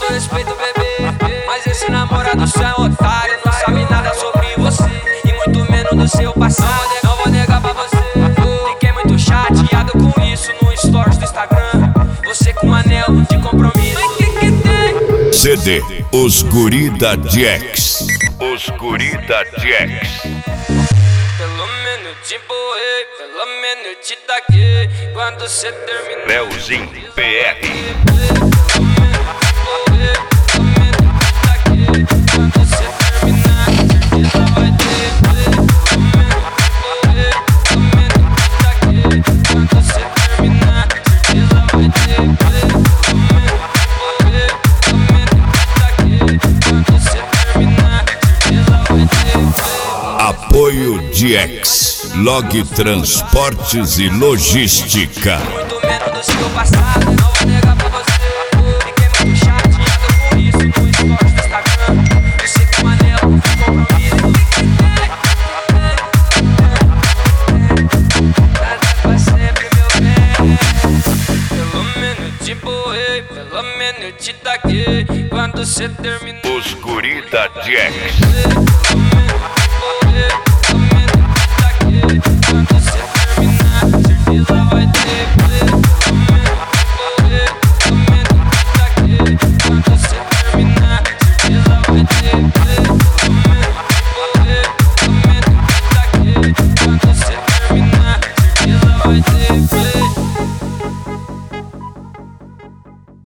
todo respeito, bebê, mas esse namorado seu é um otário. Não sabe nada sobre você e muito menos do seu passado. Não vou negar pra você, fiquei muito chateado com isso no stories do Instagram. Você com um anel de compromisso. Mas que tem? CD Os Guri da Jax. Os Guri da Jax. Pelo menos te empurrei, pelo menos te taquei. Quando cê terminar, Leozinho PR. Apoio Jax, Log Transportes e Logística. Muito menos do seu passado, não vou negar pra você. Fiquei muito chateado com isso no stories do Instagram. Você com um anel de compromisso. Nada pra sempre, meu bem. Pelo menos te empurrei, pelo menos te taquei. Quando cê terminar, Os Guri da Jax.